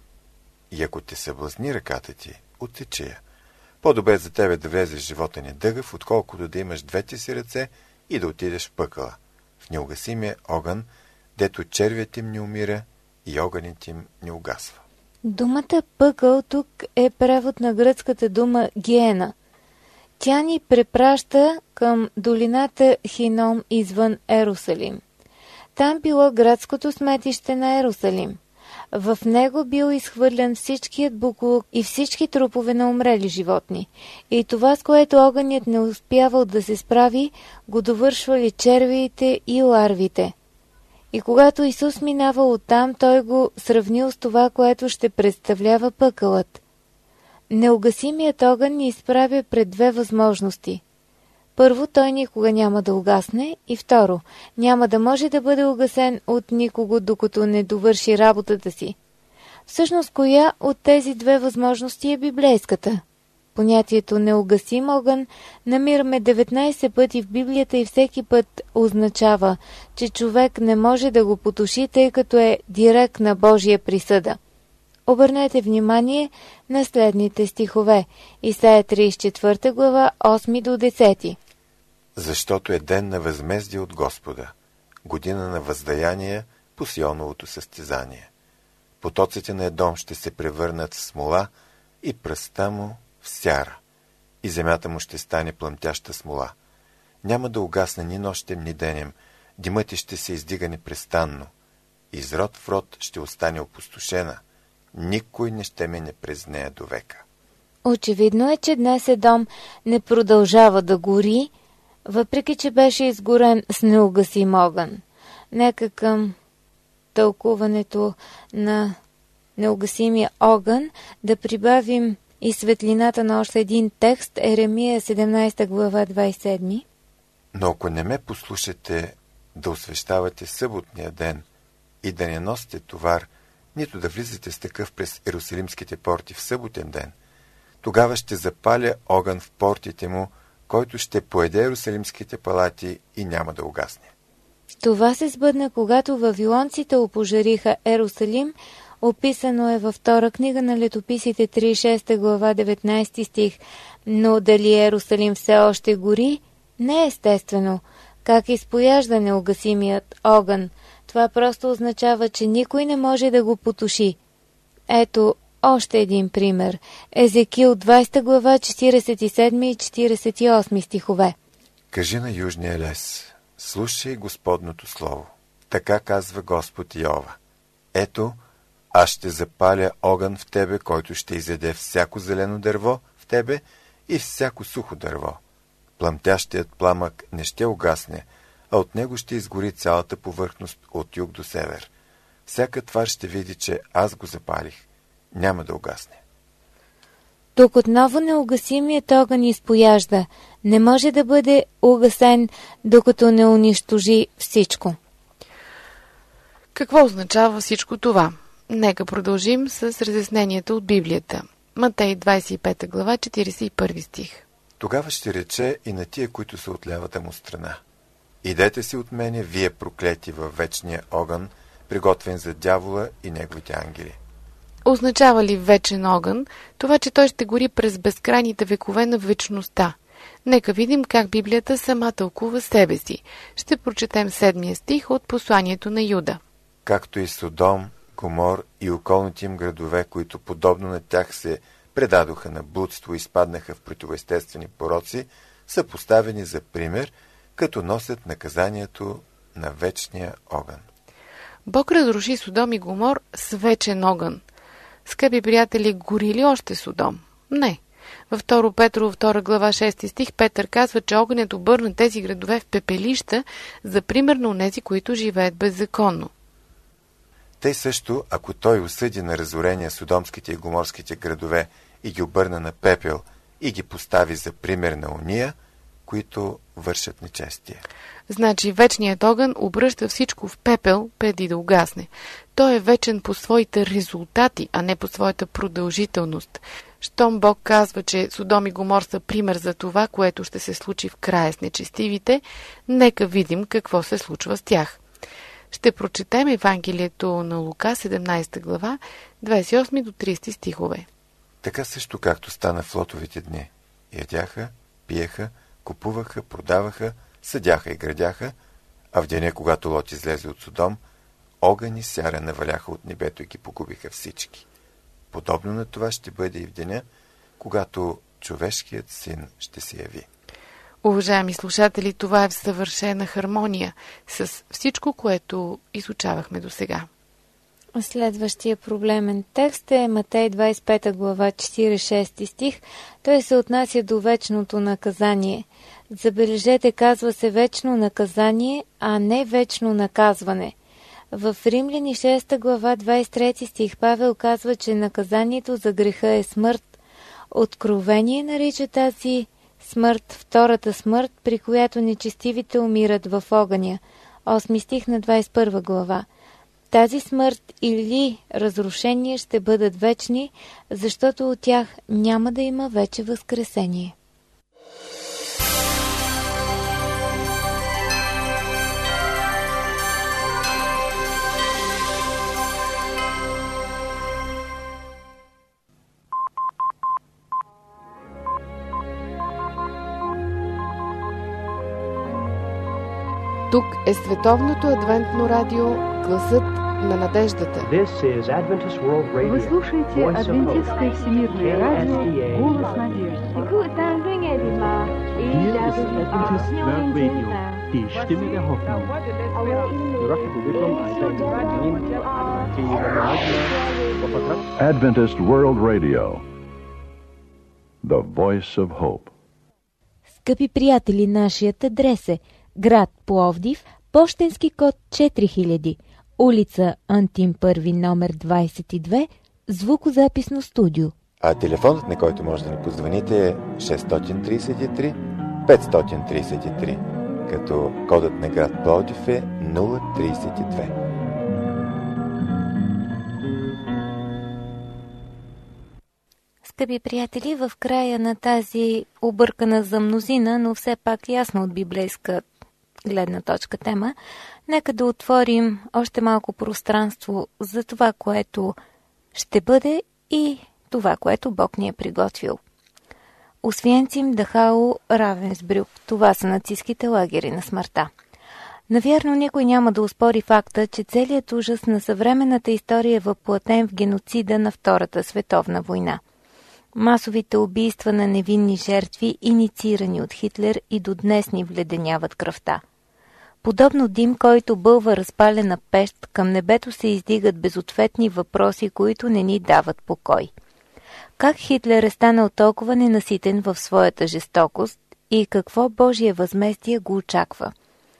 И ако те съблазни ръката ти, оттече я. По-добре за тебе да влезеш в живота недъгъв, отколкото да имаш двете си ръце и да отидеш в пъкъла, в неугасимия огън, дето червият им не умира и огънят им не угасва. Думата пъкъл тук е превод на гръцката дума гиена. Тя ни препраща към долината Хином извън Ерусалим. Там било градското сметище на Ерусалим. В него бил изхвърлен всичкият буклук и всички трупове на умрели животни. И това, с което огънят не успявал да се справи, го довършвали червиите и ларвите. И когато Исус минавал оттам, той го сравнил с това, което ще представлява пъкълът. Неугасимият огън ни изправя пред две възможности. Първо, той никога няма да угасне, и второ, няма да може да бъде угасен от никого, докато не довърши работата си. Всъщност, коя от тези две възможности е библейската? Понятието неугасим огън намираме 19 пъти в Библията и всеки път означава, че човек не може да го потуши, тъй като е директна Божия присъда. Обърнете внимание на следните стихове. Исаия 34 глава, 8 до 10. Защото е ден на възмездие от Господа, година на въздаяние по Сионовото състезание. Потоците на Едом ще се превърнат в смола и пръста му в сяра, и земята му ще стане плъмтяща смола. Няма да угасне ни нощем, ни денем, димът ти ще се издига непрестанно. Из род в род ще остане опустошена, никой не ще мине през нея до века. Очевидно е, че днес Едом не продължава да гори, въпреки че беше изгорен с неугасим огън. Нека към тълкуването на неугасимия огън да прибавим и светлината на още един текст, Еремия 17 глава 27. Но ако не ме послушате да освещавате съботния ден и да не носите товар, нито да влизате с такъв през Иерусалимските порти в съботен ден, тогава ще запаля огън в портите му, който ще поеде Иерусалимските палати и няма да угасне. Това се сбъдна, когато вавилонците опожариха Ерусалим, описано е във втора книга на летописите 36 глава 19 стих. Но дали Ерусалим все още гори? Не е естествено. Как изпояжда неугасимият огън? Това просто означава, че никой не може да го потуши. Ето още един пример. Езекил 20 глава 47 и 48 стихове. Кажи на южния лес: слушай Господното слово. Така казва Господ Йова. Ето, аз ще запаля огън в тебе, който ще изяде всяко зелено дърво в тебе и всяко сухо дърво. Пламтящият пламък не ще угасне, а от него ще изгори цялата повърхност от юг до север. Всяка твар ще види, че аз го запалих. Няма да угасне. Тук отново неугасимият огън изпояжда. Не може да бъде угасен, докато не унищожи всичко. Какво означава всичко това? Нека продължим с разяснението от Библията. Матей 25 глава 41 стих. Тогава ще рече и на тия, които са от лявата му страна: идете си от мене, вие проклети във вечния огън, приготвен за дявола и неговите ангели. Означава ли вечен огън това, че той ще гори през безкрайните векове на вечността? Нека видим как Библията сама тълкува себе си. Ще прочетем 7 стих от посланието на Юда. Както и Содом, Гомор и околните им градове, които подобно на тях се предадоха на блудство и спаднаха в противоестествени пороци, са поставени за пример, като носят наказанието на вечния огън. Бог разруши Содом и Гомор с вечен огън. Скъпи приятели, гори ли още Содом? Не. Във 2 Петрово 2 глава 6 стих Петър казва, че огънят обърна тези градове в пепелища за пример на онези, които живеят беззаконно. Тъй също, ако той осъди на разорения содомските и гоморските градове и ги обърна на пепел и ги постави за пример на ония, които вършат нечестие. Значи вечният огън обръща всичко в пепел преди да угасне. Той е вечен по своите резултати, а не по своята продължителност. Щом Бог казва, че Содом и Гомор са пример за това, което ще се случи в края с нечестивите, нека видим какво се случва с тях. Ще прочетем Евангелието на Лука 17 глава 28 до 30 стихове. Така също както стана в Лотовите дни. Ядяха, пиеха, купуваха, продаваха, съдяха и градяха, а в деня, когато Лот излезе от Содом, огън и сяра наваляха от небето и ги погубиха всички. Подобно на това ще бъде и в деня, когато човешкият син ще се яви. Уважаеми слушатели, това е в съвършена хармония с всичко, което изучавахме досега. Следващия проблемен текст е Матей 25 глава 46 стих. Той се отнася до вечното наказание. Забележете, казва се вечно наказание, а не вечно наказване. В Римляни 6 глава 23 стих Павел казва, че наказанието за греха е смърт. Откровение нарича тази смърт втората смърт, при която нечестивите умират в огъня. 8 стих на 21 глава. Тази смърт или разрушение ще бъдат вечни, защото от тях няма да има вече възкресение. Тук е Световното адвентно радио Гласът на надеждата. Вы слушаете Адвентистское всемирное радио Голос надежды. Die Stimme der Hoffnung. Adventist World Radio. the voice of hope. Скъпи приятели, нашият адрес е град Пловдив, пощенски код 4000, улица Антим Първи, номер 22, звукозаписно студио. А телефонът, на който може да ни позвоните, е 633 533, като кодът на град Пловдив е 032. Скъпи приятели, в края на тази объркана за мнозина, но все пак ясно от библейска гледна точка тема, нека да отворим още малко пространство за това, което ще бъде и това, което Бог ни е приготвил. Освенцим, Дахау, Равенсбрюк. Това са нацистските лагери на смъртта. Навярно никой няма да успори факта, че целият ужас на съвременната история е въплътен в геноцида на Втората световна война. Масовите убийства на невинни жертви, инициирани от Хитлер, и до днес ни вледеняват кръвта. Подобно дим, който бълва разпалена пещ, към небето се издигат безответни въпроси, които не ни дават покой. Как Хитлер е станал толкова ненаситен в своята жестокост и какво Божие възмездие го очаква?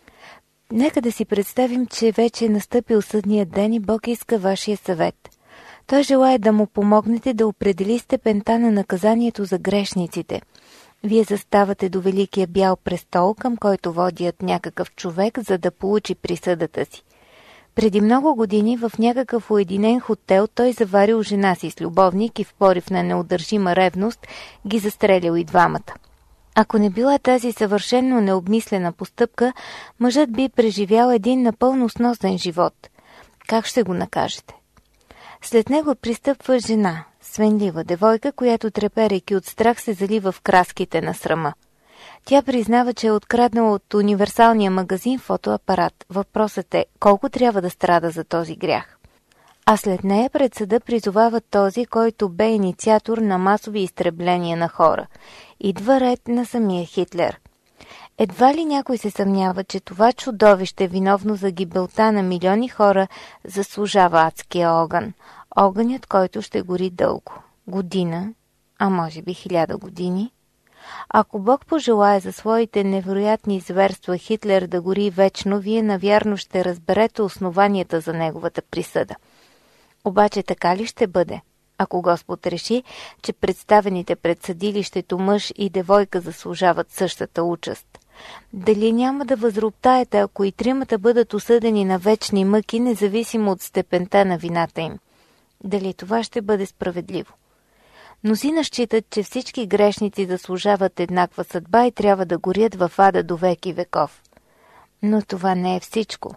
Нека да си представим, че вече е настъпил съдния ден и Бог иска вашия съвет. Той желае да му помогнете да определи степента на наказанието за грешниците. Вие заставате до Великия бял престол, към който водят някакъв човек, за да получи присъдата си. Преди много години в някакъв уединен хотел той заварил жена си с любовник и в порив на неудържима ревност ги застрелял и двамата. Ако не била тази съвършенно необмислена постъпка, мъжът би преживял един напълно сносен живот. Как ще го накажете? След него пристъпва жена, свенлива девойка, която треперейки от страх се залива в краските на срама. Тя признава, че е откраднала от универсалния магазин фотоапарат. Въпросът е, колко трябва да страда за този грях? А след нея пред съда призовава този, който бе инициатор на масови изтребления на хора. Идва ред на самия Хитлер. Едва ли някой се съмнява, че това чудовище, виновно за гибелта на милиони хора, заслужава адския огън. Огънят, който ще гори дълго. Година, а може би 1000 години. Ако Бог пожелае за своите невероятни зверства Хитлер да гори вечно, вие навярно ще разберете основанията за неговата присъда. Обаче така ли ще бъде? Ако Господ реши, че представените пред съдилището мъж и девойка заслужават същата участ? Дали няма да възроптаете, ако и тримата бъдат осъдени на вечни мъки, независимо от степента на вината им? Дали това ще бъде справедливо? Мнозина считат, че всички грешници заслужават еднаква съдба и трябва да горят в ада до веки веков. Но това не е всичко.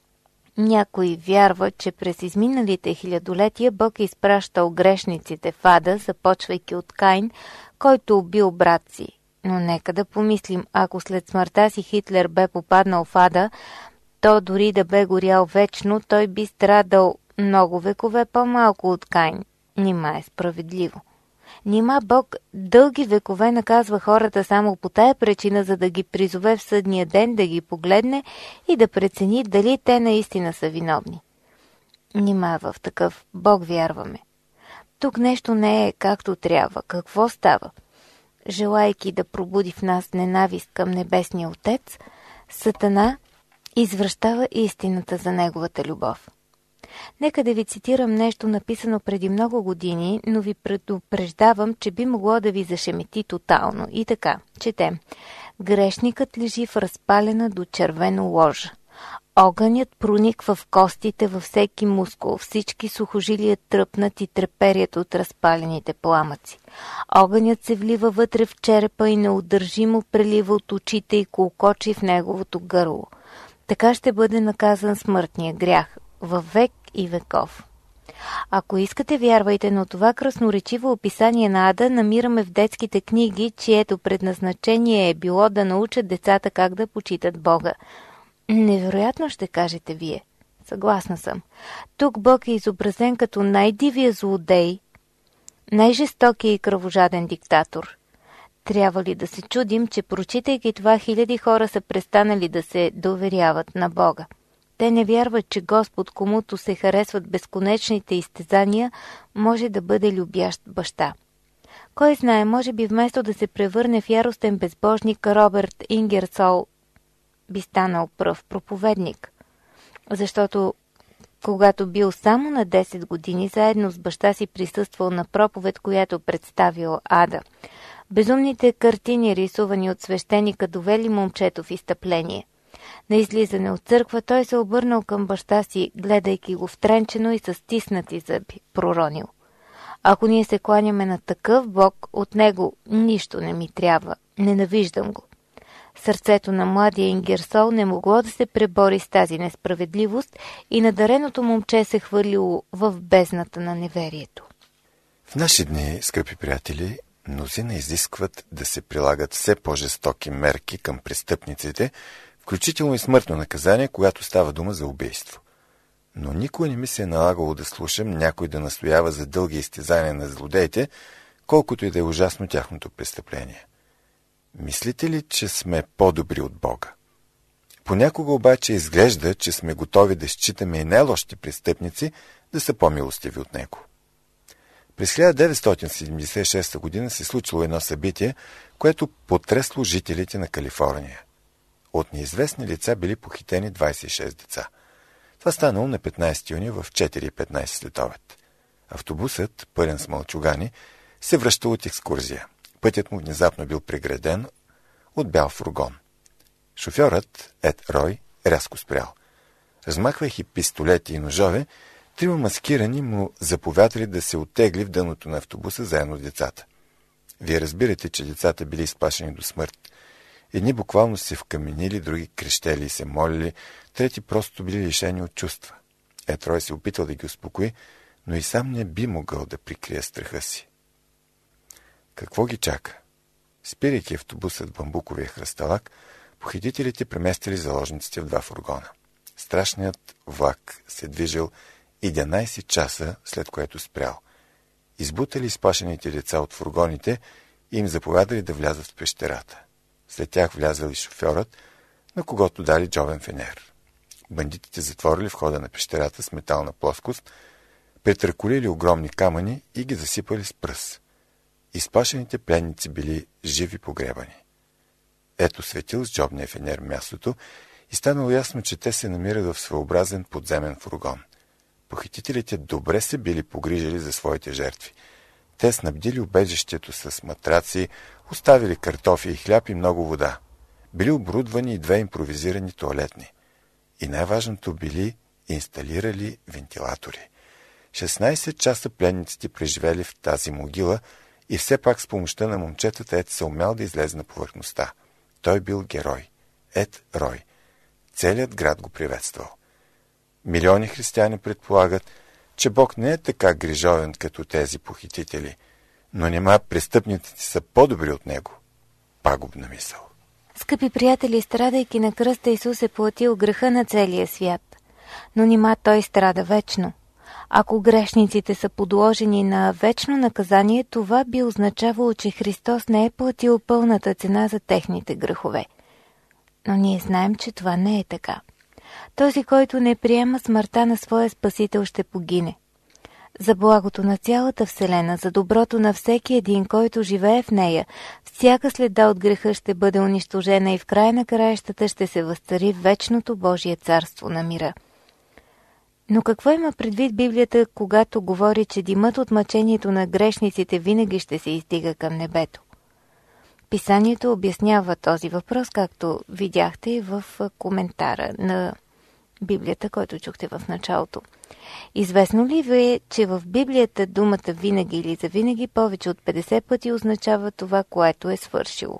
Някои вярват, че през изминалите хилядолетия Бог е изпращал грешниците в ада, започвайки от Каин, който убил брат си. Но нека да помислим, ако след смъртта си Хитлер бе попаднал в ада, то дори да бе горял вечно, той би страдал много векове по-малко от Каин. Нима е справедливо. Нима Бог дълги векове наказва хората само по тая причина, за да ги призове в съдния ден да ги погледне и да прецени дали те наистина са виновни. Нима в такъв Бог вярваме. Тук нещо не е както трябва. Какво става? Желайки да пробуди в нас ненавист към Небесния Отец, Сатана извращава истината за неговата любов. Нека да ви цитирам нещо написано преди много години, но ви предупреждавам, че би могло да ви зашемети тотално. И така, четем. Грешникът лежи в разпалена до червено ложа. Огънят прониква в костите, във всеки мускул, всички сухожилия тръпнат и треперят от разпалените пламъци. Огънят се влива вътре в черепа и неудържимо прелива от очите и колкочи в неговото гърло. Така ще бъде наказан смъртния грях, във век и веков. Ако искате, вярвайте, но това красноречиво описание на ада намираме в детските книги, чието предназначение е било да научат децата как да почитат Бога. Невероятно, ще кажете вие. Съгласна съм. Тук Бог е изобразен като най-дивия злодей, най-жестокия и кръвожаден диктатор. Трябва ли да се чудим, че прочитайки това хиляди хора са престанали да се доверяват на Бога? Те не вярват, че Господ, комуто се харесват безконечните изтезания, може да бъде любящ баща. Кой знае, може би вместо да се превърне в яростен безбожник, Робърт Ингерсол би станал пръв проповедник. Защото когато бил само на 10 години, заедно с баща си присъствал на проповед, която представил ада. Безумните картини, рисувани от свещеника, довели момчето в изтъпление. На излизане от църква той се обърнал към баща си, гледайки го втренчено и с стиснати зъби, проронил: ако ние се кланяме на такъв Бог, от него нищо не ми трябва, ненавиждам го. Сърцето на младия Ингерсол не могло да се пребори с тази несправедливост и надареното момче се хвърлило в бездната на неверието. В наши дни, скъпи приятели, мнозина изискват да се прилагат все по-жестоки мерки към престъпниците, включително и смъртно наказание, когато става дума за убийство. Но никой не ми се е налагало да слушам някой да настоява за дълги изтезания на злодеите, колкото и да е ужасно тяхното престъпление. Мислите ли, че сме по-добри от Бога? Понякога обаче изглежда, че сме готови да считаме и най-лошите престъпници да са по-милостиви от Него. През 1976 година се случило едно събитие, което потресло жителите на Калифорния. От неизвестни лица били похитени 26 деца. Това станало на 15 юни в 4:15 след обед. Автобусът, пълен с мълчугани, се връщал от екскурзия. Пътят му внезапно бил преграден от бял фургон. Шофьорът, Ед Рой, рязко спрял. Размахвайки пистолети и ножове, трима маскирани му заповядали да се оттегли в дъното на автобуса заедно с децата. Вие разбирате, че децата били изплашени до смърт. Едни буквално се вкаменили, други крещели и се молили, трети просто били лишени от чувства. Ед Рой се опитал да ги успокои, но и сам не би могъл да прикрие страха си. Какво ги чака? Спирайки автобусът в бамбуковия хръсталак, похитителите преместили заложниците в 2 фургона. Страшният влак се движил 11 часа, след което спрял. Избутали изплашените деца от фургоните и им заповядали да влязат в пещерата. След тях влязал и шофьорът, на когото дали джобен фенер. Бандитите затворили входа на пещерата с метална плоскост, претърколили огромни камъни и ги засипали с пръс. Изплашените пленници били живи погребани. Ето светил с джобния фенер мястото и станало ясно, че те се намират в своеобразен подземен фургон. Похитителите добре се били погрижили за своите жертви. Те снабдили убежището с матраци, оставили картофи и хляб и много вода. Били оборудвани и 2 импровизирани тоалетни. И най-важното, били инсталирали вентилатори. 16 часа пленниците преживели в тази могила и все пак с помощта на момчетата Ед се умял да излезе на повърхността. Той бил герой. Ед Рой. Целият град го приветствал. Милиони християни предполагат, че Бог не е така грижовен като тези похитители, но нима престъпниците са по-добри от него. Пагубна мисъл. Скъпи приятели, страдайки на кръста, Исус е платил греха на целия свят. Но нима Той страда вечно. Ако грешниците са подложени на вечно наказание, това би означавало, че Христос не е платил пълната цена за техните грехове. Но ние знаем, че това не е така. Този, който не приема смъртта на своя Спасител, ще погине. За благото на цялата Вселена, за доброто на всеки един, който живее в нея, всяка следа от греха ще бъде унищожена и в края на краищата ще се възцари вечното Божие царство на мира. Но какво има предвид Библията, когато говори, че димът от мъчението на грешниците винаги ще се издига към небето? Писанието обяснява този въпрос, както видяхте и в коментара на Библията, който чухте в началото. Известно ли ви е, че в Библията думата винаги или завинаги повече от 50 пъти означава това, което е свършило?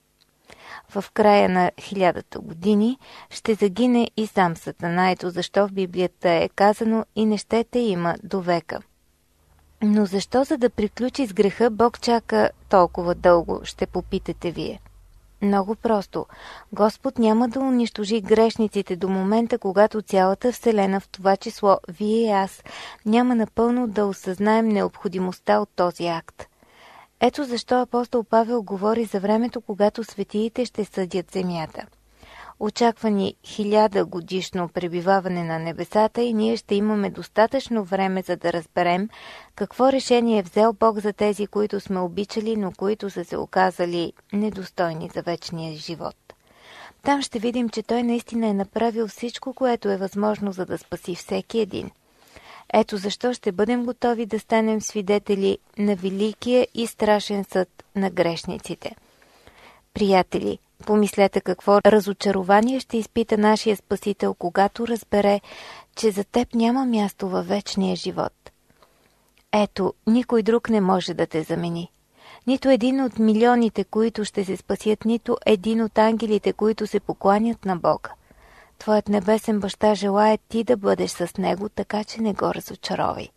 В края на 1000 години ще загине и сам Сатана, ето защо в Библията е казано и не щете има до века. Но защо, за да приключи с греха, Бог чака толкова дълго, ще попитате вие? Много просто. Господ няма да унищожи грешниците до момента, когато цялата Вселена, в това число вие и аз, няма напълно да осъзнаем необходимостта от този акт. Ето защо апостол Павел говори за времето, когато светиите ще съдят земята. Очаква ни 1000 годишно пребиваване на небесата и ние ще имаме достатъчно време, за да разберем какво решение е взел Бог за тези, които сме обичали, но които са се оказали недостойни за вечния живот. Там ще видим, че Той наистина е направил всичко, което е възможно, за да спаси всеки един. Ето защо ще бъдем готови да станем свидетели на великия и страшен съд на грешниците. Приятели, помислете какво разочарование ще изпита нашия Спасител, когато разбере, че за теб няма място във вечния живот. Ето, никой друг не може да те замени. Нито един от милионите, които ще се спасят, нито един от ангелите, които се покланят на Бога. Твоят небесен баща желае ти да бъдеш с него, така че не го разочаровай.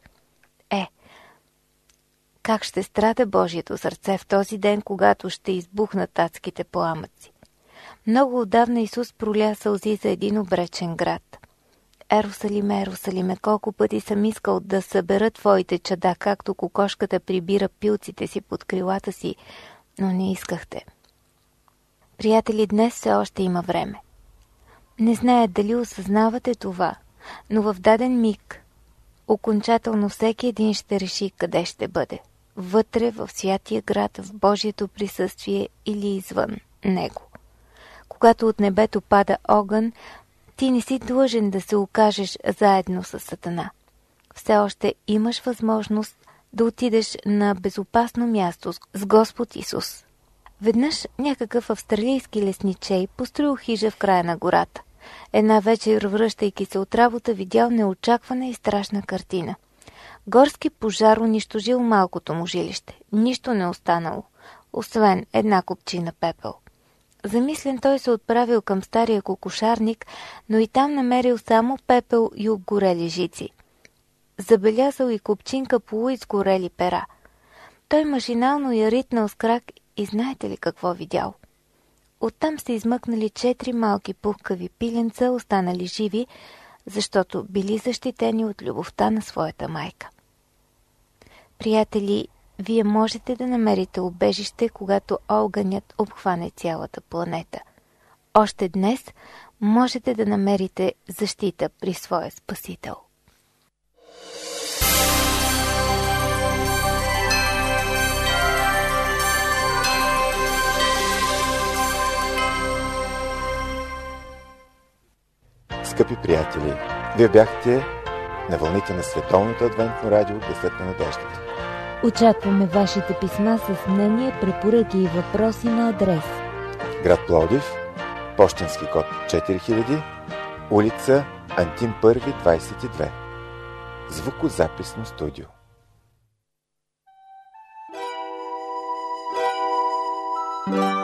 Как ще страда Божието сърце в този ден, когато ще избухнат адските пламъци? Много отдавна Исус проля сълзи за един обречен град. Ерусалиме, Ерусалиме, колко пъти съм искал да събера твоите чада, както кокошката прибира пилците си под крилата си, но не искахте. Приятели, днес все още има време. Не зная дали осъзнавате това, но в даден миг окончателно всеки един ще реши къде ще бъде. Вътре в святия град, в Божието присъствие или извън него. Когато от небето пада огън, ти не си длъжен да се окажеш заедно с Сатана. Все още имаш възможност да отидеш на безопасно място с Господ Исус. Веднъж някакъв австралийски лесничей построил хижа в края на гората. Една вечер, връщайки се от работа, видял неочаквана и страшна картина. Горски пожар унищожил малкото му жилище. Нищо не останало, освен една купчина пепел. Замислен, той се отправил към стария кокошарник, но и там намерил само пепел и обгорели жици. Забелязал и купчинка полуизгорели пера. Той машинално я ритнал с крак и знаете ли какво видял? Оттам се измъкнали 4 малки пухкави пиленца, останали живи, защото били защитени от любовта на своята майка. Приятели, вие можете да намерите убежище, когато огънят обхване цялата планета. Още днес можете да намерите защита при своя Спасител. Скъпи приятели, вие бяхте на вълните на Световното адвентно радио Гласът на надеждата. Очакваме вашите писма с мнения, препоръки и въпроси на адрес: град Пловдив, пощенски код 4000, улица Антим 1, 22. Звукозаписно студио. Thank you.